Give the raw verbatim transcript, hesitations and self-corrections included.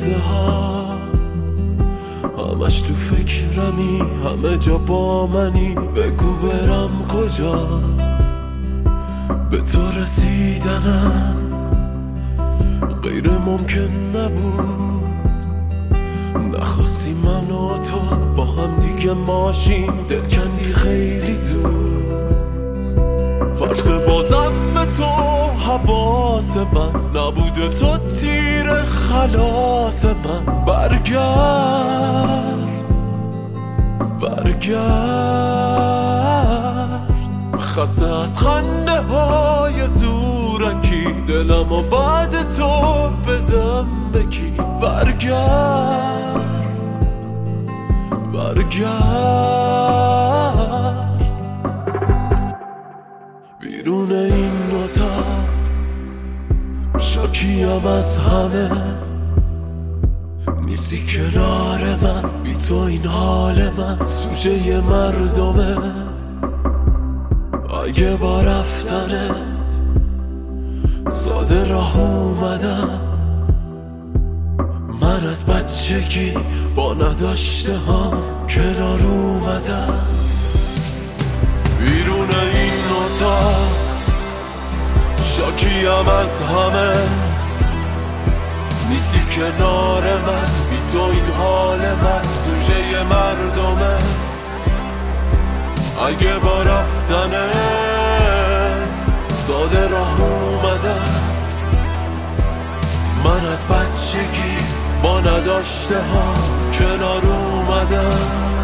لحظه ها همش تو فکرمی، همه جا با منی. بگو برم کجا به تو رسیدنم غیر ممکن نبود. نخواستی من و تو با هم دیگه ماشین، دل کندی خیلی زود. فرض بازم به تو حواس من نبوده، تو تیر خلاص من. برگرد برگرد، خسته از خنده های زورکی، دلم و بعد تو بدم بکی. برگرد برگرد، بیرون این اتاق شاکیم از همه. نیستی کنار من، بی تو این حال من سوژه مردمه. اگه با رفتنت ساده راه اومدم، من از بچگی با نداشته هم کنار اومدم. بیرون این اتاق شاکیم از همه. نیستی کنار من، بی تو این حال من سوژه مردمه. اگه با رفتنت ساده راه اومدم، من از بچگی با نداشته ها کنار اومدم.